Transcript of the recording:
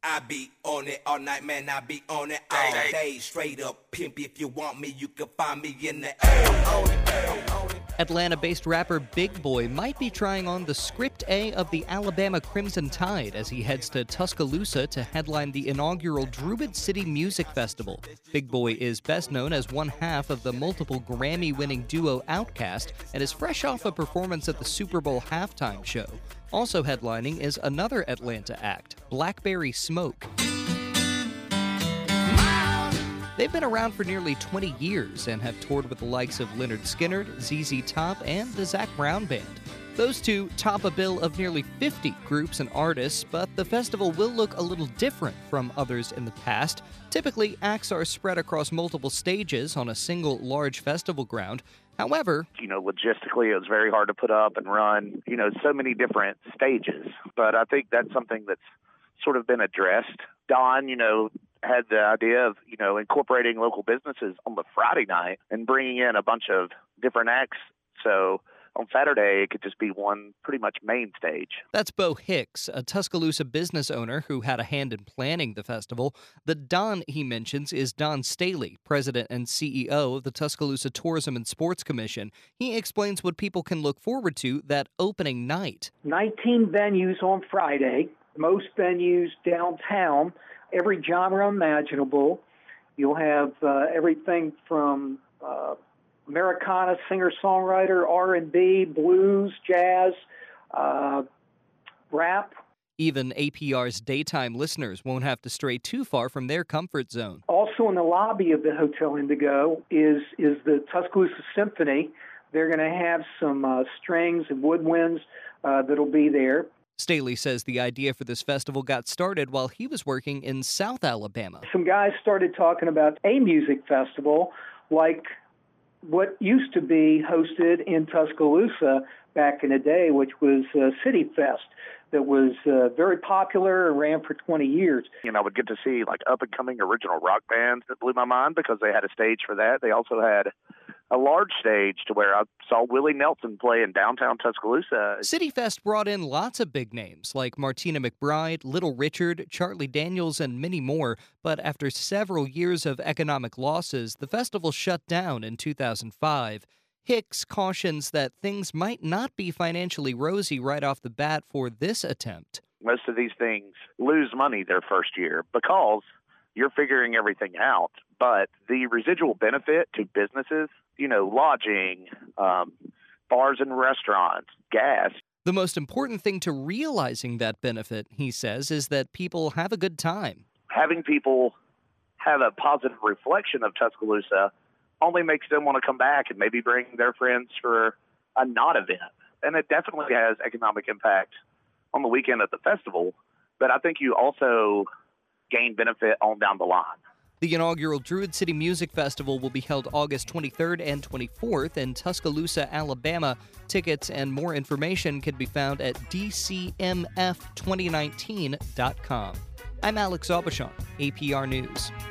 I be on it all night, man, I be on it all day. Straight up pimp, if you want me, you can find me in the air. I'm on it, I'm on it. Atlanta-based rapper Big Boi might be trying on the Script A of the Alabama Crimson Tide as he heads to Tuscaloosa to headline the inaugural Druid City Music Festival. Big Boi is best known as one half of the multiple Grammy-winning duo Outkast and is fresh off a performance at the Super Bowl halftime show. Also headlining is another Atlanta act, Blackberry Smoke. They've been around for nearly 20 years and have toured with the likes of Lynyrd Skynyrd, ZZ Top, and the Zac Brown Band. Those two top a bill of nearly 50 groups and artists, but the festival will look a little different from others in the past. Typically, acts are spread across multiple stages on a single large festival ground. However, logistically, it was very hard to put up and run, so many different stages. But I think that's something that's sort of been addressed. Don, had the idea of, incorporating local businesses on the Friday night and bringing in a bunch of different acts. So on Saturday, it could just be one pretty much main stage. That's Bo Hicks, a Tuscaloosa business owner who had a hand in planning the festival. The Don he mentions is Don Staley, president and CEO of the Tuscaloosa Tourism and Sports Commission. He explains what people can look forward to that opening night. 19 venues on Friday, most venues downtown, every genre imaginable. You'll have everything from Americana, singer-songwriter, R&B, blues, jazz, rap. Even APR's daytime listeners won't have to stray too far from their comfort zone. Also in the lobby of the Hotel Indigo is the Tuscaloosa Symphony. They're going to have some strings and woodwinds that'll be there. Staley says the idea for this festival got started while he was working in South Alabama. Some guys started talking about a music festival like what used to be hosted in Tuscaloosa back in the day, which was City Fest, that was very popular and ran for 20 years. I would get to see up-and-coming original rock bands that blew my mind because they had a stage for that. They also had a large stage to where I saw Willie Nelson play in downtown Tuscaloosa. City Fest brought in lots of big names like Martina McBride, Little Richard, Charlie Daniels, and many more. But after several years of economic losses, the festival shut down in 2005. Hicks cautions that things might not be financially rosy right off the bat for this attempt. Most of these things lose money their first year because you're figuring everything out. But the residual benefit to businesses, lodging, bars and restaurants, gas. The most important thing to realizing that benefit, he says, is that people have a good time. Having people have a positive reflection of Tuscaloosa only makes them want to come back and maybe bring their friends for a not event. And it definitely has economic impact on the weekend at the festival, but I think you also gain benefit on down the line. The inaugural Druid City Music Festival will be held August 23rd and 24th in Tuscaloosa, Alabama. Tickets and more information can be found at dcmf2019.com. I'm Alex Aubuchon, APR News.